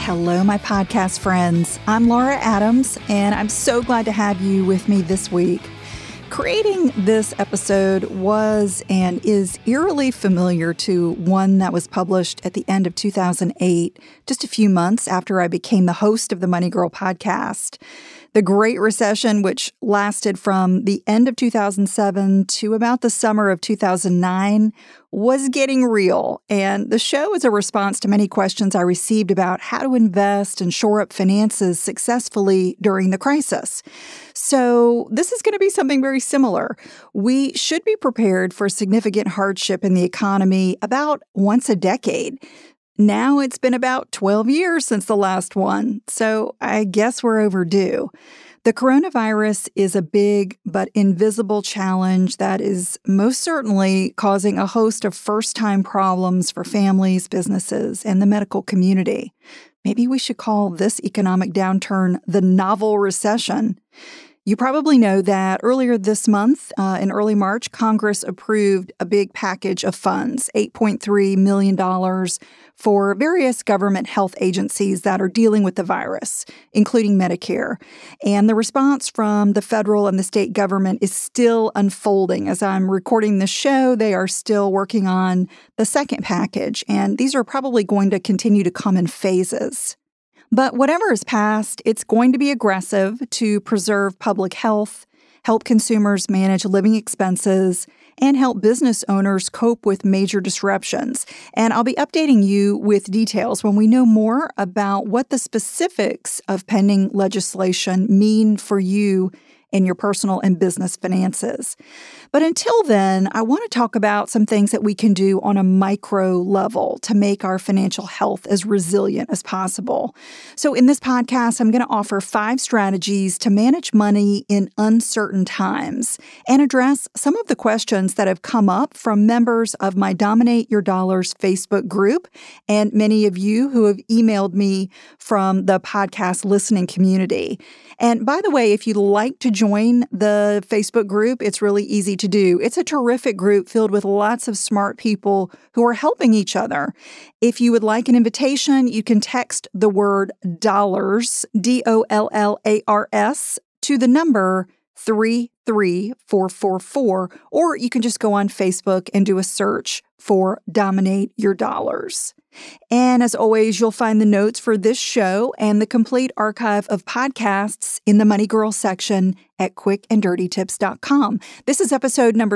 Hello, my podcast friends. I'm Laura Adams, and I'm so glad to have you with me this week. Creating this episode was and is eerily familiar to one that was published at the end of 2008, just a few months after I became the host of the Money Girl podcast. The Great Recession, which lasted from the end of 2007 to about the summer of 2009, was getting real. And the show is a response to many questions I received about how to invest and shore up finances successfully during the crisis. So this is going to be something very similar. We should be prepared for significant hardship in the economy about once a decade. Now it's been about 12 years since the last one, so I guess we're overdue. The coronavirus is a big but invisible challenge that is most certainly causing a host of first-time problems for families, businesses, and the medical community. Maybe we should call this economic downturn the novel recession. You probably know that earlier this month, in early March, Congress approved a big package of funds, $8.3 million for various government health agencies that are dealing with the virus, including Medicare. And the response from the federal and the state government is still unfolding. As I'm recording this show, they are still working on the second package, and these are probably going to continue to come in phases. But whatever is passed, it's going to be aggressive to preserve public health, help consumers manage living expenses, and help business owners cope with major disruptions. And I'll be updating you with details when we know more about what the specifics of pending legislation mean for you in your personal and business finances. But until then, I want to talk about some things that we can do on a micro level to make our financial health as resilient as possible. So in this podcast, I'm going to offer 5 strategies to manage money in uncertain times and address some of the questions that have come up from members of my Dominate Your Dollars Facebook group and many of you who have emailed me from the podcast listening community. And by the way, if you'd like to join the Facebook group, it's really easy to do. It's a terrific group filled with lots of smart people who are helping each other. If you would like an invitation, you can text the word dollars, DOLLARS, to the number 33444, or you can just go on Facebook and do a search for Dominate Your Dollars. And as always, you'll find the notes for this show and the complete archive of podcasts in the Money Girl section at quickanddirtytips.com. This is episode number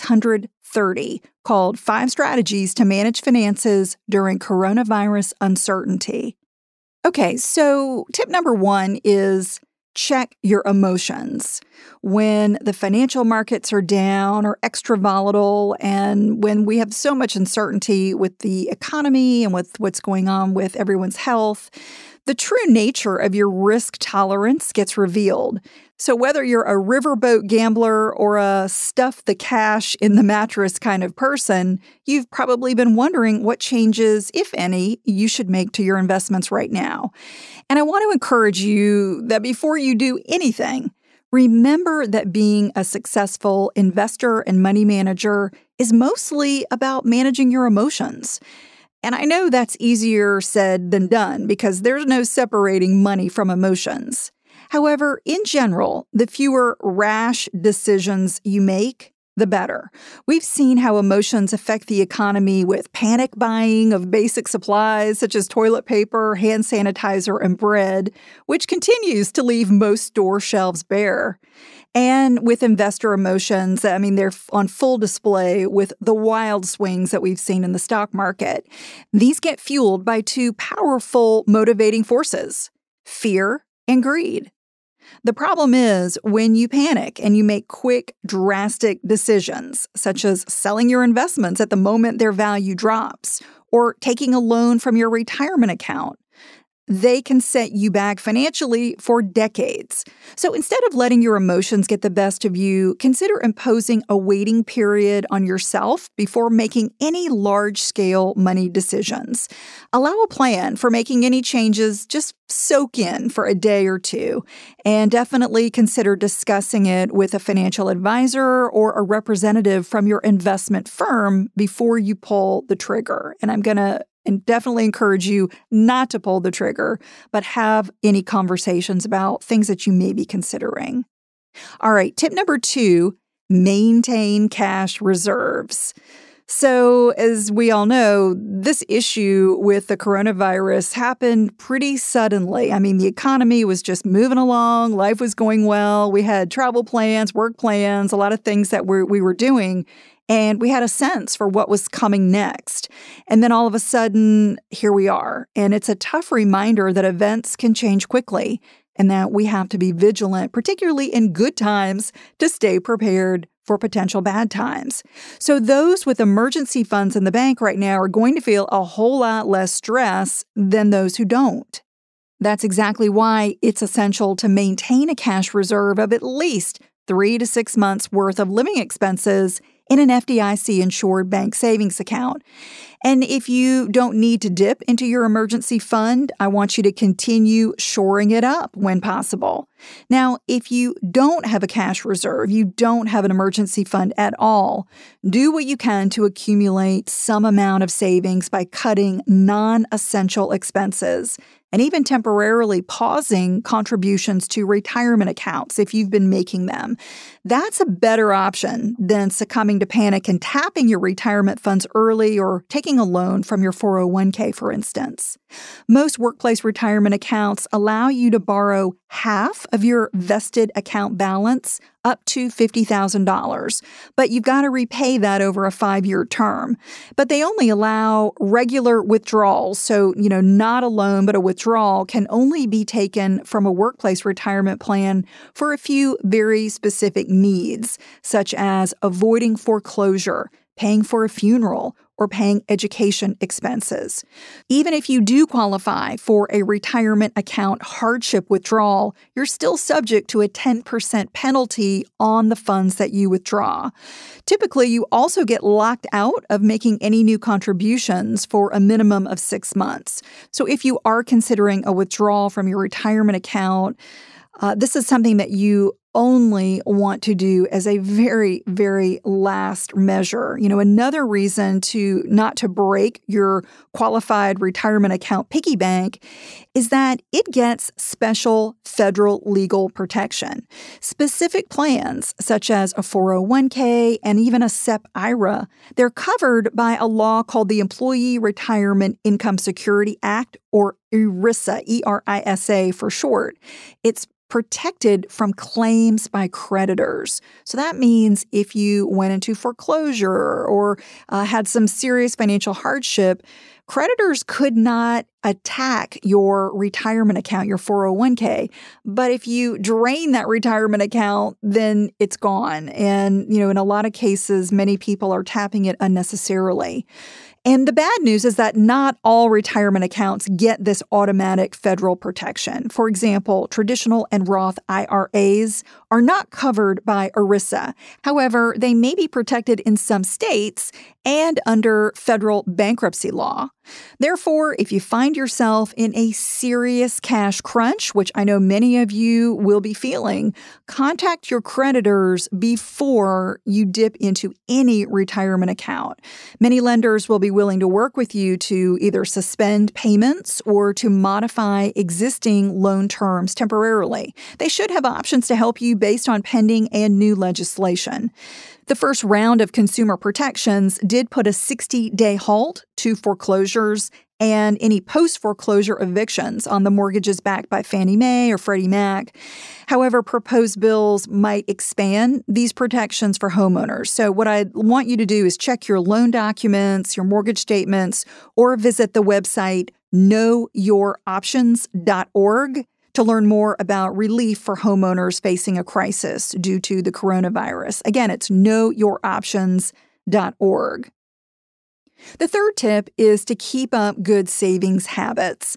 630, called 5 Strategies to Manage Finances During Coronavirus Uncertainty. Okay, so tip number 1 is check your emotions. When the financial markets are down or extra volatile, and when we have so much uncertainty with the economy and with what's going on with everyone's health, the true nature of your risk tolerance gets revealed. So whether you're a riverboat gambler or a stuff the cash in the mattress kind of person, you've probably been wondering what changes, if any, you should make to your investments right now. And I want to encourage you that before you do anything, remember that being a successful investor and money manager is mostly about managing your emotions. And I know that's easier said than done because there's no separating money from emotions. However, in general, the fewer rash decisions you make, the better. We've seen how emotions affect the economy with panic buying of basic supplies such as toilet paper, hand sanitizer, and bread, which continues to leave most store shelves bare. And with investor emotions, they're on full display with the wild swings that we've seen in the stock market. These get fueled by 2 powerful motivating forces: fear and greed. The problem is when you panic and you make quick, drastic decisions, such as selling your investments at the moment their value drops or taking a loan from your retirement account, they can set you back financially for decades. So instead of letting your emotions get the best of you, consider imposing a waiting period on yourself before making any large-scale money decisions. Allow a plan for making any changes just soak in for a day or two, and definitely consider discussing it with a financial advisor or a representative from your investment firm before you pull the trigger. And I'm going to and definitely encourage you not to pull the trigger, but have any conversations about things that you may be considering. All right, tip number 2, maintain cash reserves. So, as we all know, this issue with the coronavirus happened pretty suddenly. I mean, the economy was just moving along, life was going well, we had travel plans, work plans, a lot of things that we were doing, and we had a sense for what was coming next. And then all of a sudden, here we are. And it's a tough reminder that events can change quickly and that we have to be vigilant, particularly in good times, to stay prepared for potential bad times. So those with emergency funds in the bank right now are going to feel a whole lot less stress than those who don't. That's exactly why it's essential to maintain a cash reserve of at least 3 to 6 months worth of living expenses in an FDIC-insured bank savings account. And if you don't need to dip into your emergency fund, I want you to continue shoring it up when possible. Now, if you don't have a cash reserve, you don't have an emergency fund at all, do what you can to accumulate some amount of savings by cutting non-essential expenses and even temporarily pausing contributions to retirement accounts if you've been making them. That's a better option than succumbing to panic and tapping your retirement funds early or taking a loan from your 401k, for instance. Most workplace retirement accounts allow you to borrow half of your vested account balance up to $50,000, but you've got to repay that over a 5-year term. But they only allow regular withdrawals, so, not a loan, but a withdrawal can only be taken from a workplace retirement plan for a few very specific needs, such as avoiding foreclosure, paying for a funeral, or paying education expenses. Even if you do qualify for a retirement account hardship withdrawal, you're still subject to a 10% penalty on the funds that you withdraw. Typically, you also get locked out of making any new contributions for a minimum of 6 months. So if you are considering a withdrawal from your retirement account, this is something that you only want to do as a very, very last measure. Another reason not to break your qualified retirement account piggy bank is that it gets special federal legal protection. Specific plans, such as a 401k and even a SEP IRA, they're covered by a law called the Employee Retirement Income Security Act, or ERISA, ERISA for short. It's protected from claims by creditors. So that means if you went into foreclosure or had some serious financial hardship, creditors could not attack your retirement account, your 401k. But if you drain that retirement account, then it's gone. And, in a lot of cases, many people are tapping it unnecessarily. And the bad news is that not all retirement accounts get this automatic federal protection. For example, traditional and Roth IRAs are not covered by ERISA. However, they may be protected in some states and under federal bankruptcy law. Therefore, if you find yourself in a serious cash crunch, which I know many of you will be feeling, contact your creditors before you dip into any retirement account. Many lenders will be willing to work with you to either suspend payments or to modify existing loan terms temporarily. They should have options to help you based on pending and new legislation. The first round of consumer protections did put a 60-day halt to foreclosures and any post-foreclosure evictions on the mortgages backed by Fannie Mae or Freddie Mac. However, proposed bills might expand these protections for homeowners. So what I want you to do is check your loan documents, your mortgage statements, or visit the website knowyouroptions.org to learn more about relief for homeowners facing a crisis due to the coronavirus. Again, it's knowyouroptions.org. The third tip is to keep up good savings habits.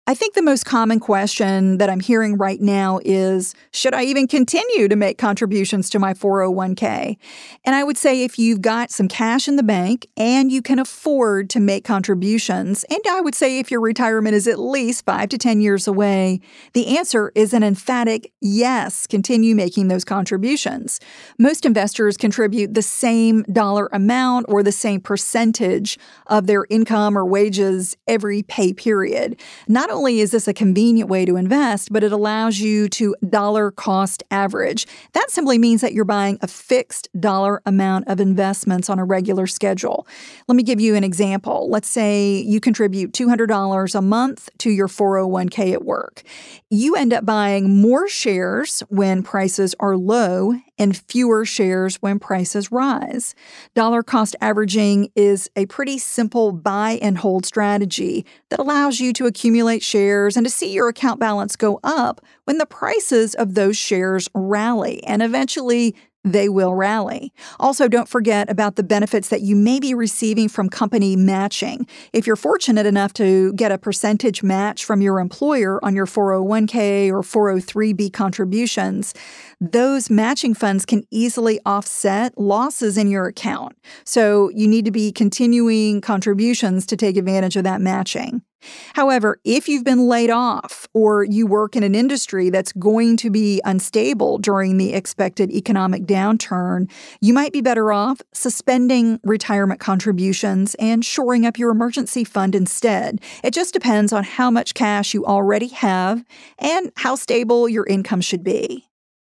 I think the most common question that I'm hearing right now is, should I even continue to make contributions to my 401k? And I would say if you've got some cash in the bank and you can afford to make contributions, and I would say if your retirement is at least 5 to 10 years away, the answer is an emphatic yes, continue making those contributions. Most investors contribute the same dollar amount or the same percentage of their income or wages every pay period. Not only is this a convenient way to invest, but it allows you to dollar cost average. That simply means that you're buying a fixed dollar amount of investments on a regular schedule. Let me give you an example. Let's say you contribute $200 a month to your 401k at work. You end up buying more shares when prices are low and fewer shares when prices rise. Dollar cost averaging is a pretty simple buy and hold strategy that allows you to accumulate shares and to see your account balance go up when the prices of those shares rally, and eventually they will rally. Also, don't forget about the benefits that you may be receiving from company matching. If you're fortunate enough to get a percentage match from your employer on your 401k or 403b contributions, those matching funds can easily offset losses in your account. So you need to be continuing contributions to take advantage of that matching. However, if you've been laid off or you work in an industry that's going to be unstable during the expected economic downturn, you might be better off suspending retirement contributions and shoring up your emergency fund instead. It just depends on how much cash you already have and how stable your income should be.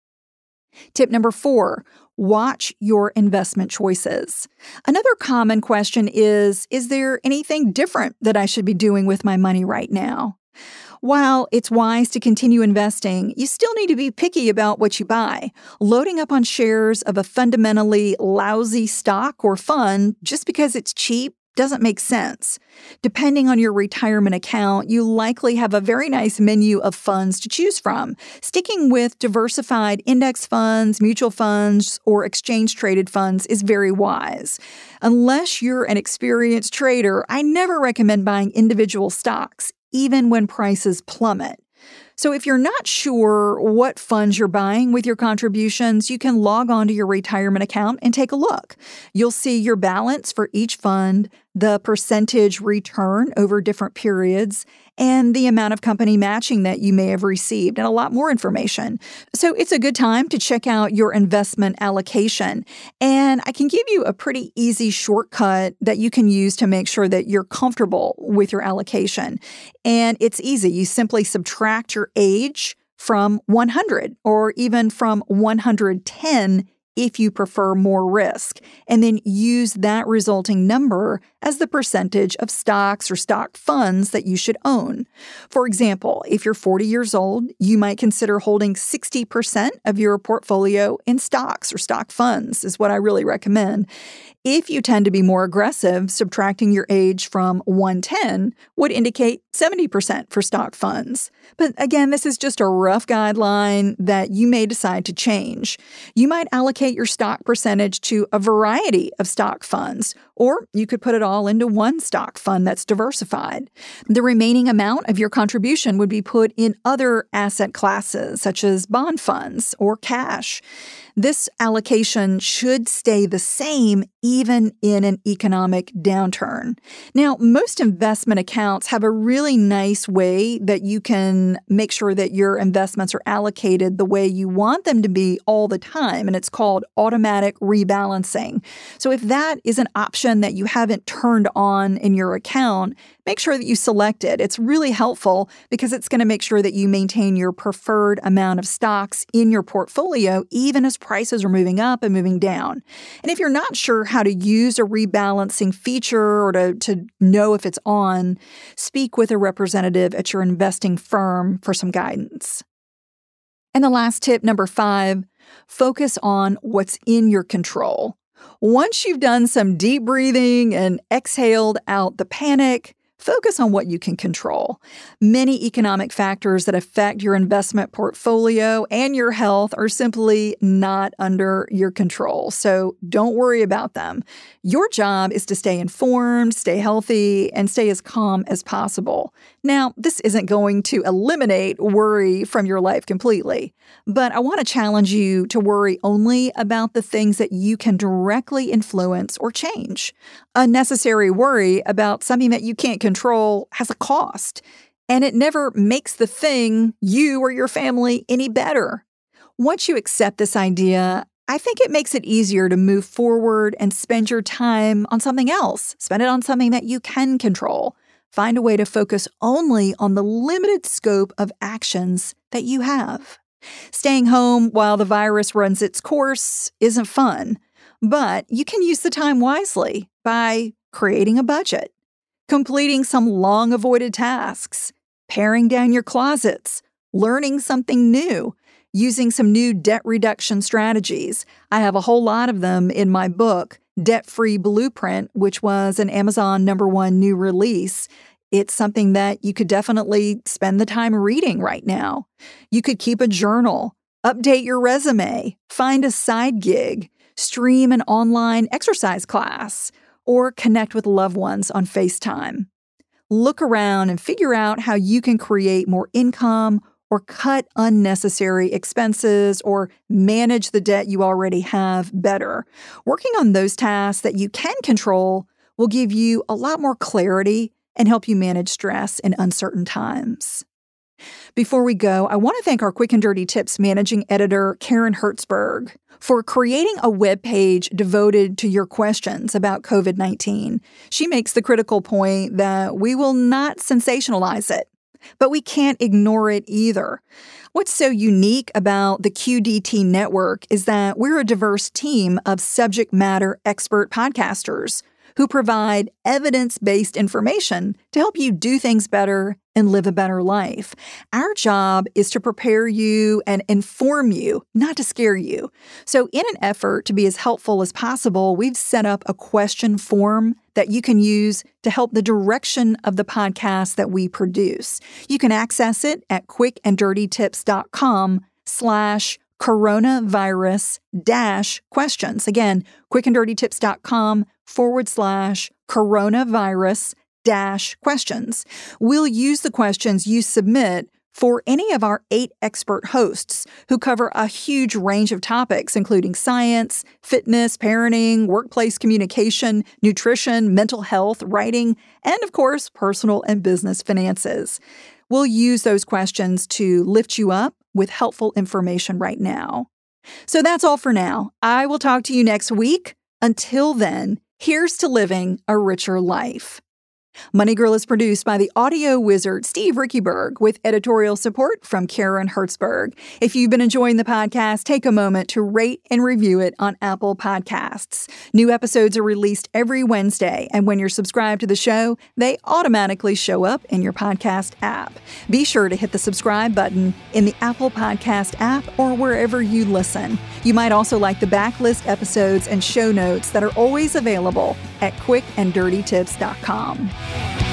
Tip number 4. Watch your investment choices. Another common question is there anything different that I should be doing with my money right now? While it's wise to continue investing, you still need to be picky about what you buy. Loading up on shares of a fundamentally lousy stock or fund just because it's cheap doesn't make sense. Depending on your retirement account, you likely have a very nice menu of funds to choose from. Sticking with diversified index funds, mutual funds, or exchange-traded funds is very wise. Unless you're an experienced trader, I never recommend buying individual stocks, even when prices plummet. So if you're not sure what funds you're buying with your contributions, you can log on to your retirement account and take a look. You'll see your balance for each fund, the percentage return over different periods, and the amount of company matching that you may have received, and a lot more information. So it's a good time to check out your investment allocation. And I can give you a pretty easy shortcut that you can use to make sure that you're comfortable with your allocation. And it's easy. You simply subtract your age from 100 or even from 110 if you prefer more risk, and then use that resulting number as the percentage of stocks or stock funds that you should own. For example, if you're 40 years old, you might consider holding 60% of your portfolio in stocks or stock funds is what I really recommend. If you tend to be more aggressive, subtracting your age from 110 would indicate 70% for stock funds. But again, this is just a rough guideline that you may decide to change. You might allocate your stock percentage to a variety of stock funds, or you could put it all into one stock fund that's diversified. The remaining amount of your contribution would be put in other asset classes, such as bond funds or cash. This allocation should stay the same even in an economic downturn. Now, most investment accounts have a really nice way that you can make sure that your investments are allocated the way you want them to be all the time, and it's called automatic rebalancing. So if that is an option that you haven't turned on in your account, make sure that you select it. It's really helpful because it's going to make sure that you maintain your preferred amount of stocks in your portfolio, even as prices are moving up and moving down. And if you're not sure how to use a rebalancing feature or to know if it's on, speak with a representative at your investing firm for some guidance. And the last tip, number 5, focus on what's in your control. Once you've done some deep breathing and exhaled out the panic, Focus on what you can control. Many economic factors that affect your investment portfolio and your health are simply not under your control, so don't worry about them. Your job is to stay informed, stay healthy, and stay as calm as possible. Now, this isn't going to eliminate worry from your life completely, but I want to challenge you to worry only about the things that you can directly influence or change. Unnecessary worry about something that you can't control has a cost, and it never makes the thing, you or your family, any better. Once you accept this idea, I think it makes it easier to move forward and spend your time on something else. Spend it on something that you can control. Find a way to focus only on the limited scope of actions that you have. Staying home while the virus runs its course isn't fun, but you can use the time wisely by creating a budget, completing some long-avoided tasks, paring down your closets, learning something new, using some new debt reduction strategies. I have a whole lot of them in my book, Debt-Free Blueprint, which was an Amazon #1 new release. It's something that you could definitely spend the time reading right now. You could keep a journal, update your resume, find a side gig, stream an online exercise class, or connect with loved ones on FaceTime. Look around and figure out how you can create more income or cut unnecessary expenses or manage the debt you already have better. Working on those tasks that you can control will give you a lot more clarity and help you manage stress in uncertain times. Before we go, I want to thank our Quick and Dirty Tips managing editor, Karen Hertzberg, for creating a webpage devoted to your questions about COVID-19. She makes the critical point that we will not sensationalize it, but we can't ignore it either. What's so unique about the QDT network is that we're a diverse team of subject matter expert podcasters who provide evidence-based information to help you do things better and live a better life. Our job is to prepare you and inform you, not to scare you. So in an effort to be as helpful as possible, we've set up a question form that you can use to help the direction of the podcast that we produce. You can access it at quickanddirtytips.com/coronavirus-questions. Again, quickanddirtytips.com/coronavirus-questions. We'll use the questions you submit for any of our 8 expert hosts who cover a huge range of topics, including science, fitness, parenting, workplace communication, nutrition, mental health, writing, and of course, personal and business finances. We'll use those questions to lift you up with helpful information right now. So that's all for now. I will talk to you next week. Until then, here's to living a richer life. Money Girl is produced by the audio wizard Steve Rickyberg with editorial support from Karen Hertzberg. If you've been enjoying the podcast, take a moment to rate and review it on Apple Podcasts. New episodes are released every Wednesday, and when you're subscribed to the show, they automatically show up in your podcast app. Be sure to hit the subscribe button in the Apple Podcast app or wherever you listen. You might also like the backlist episodes and show notes that are always available at quickanddirtytips.com.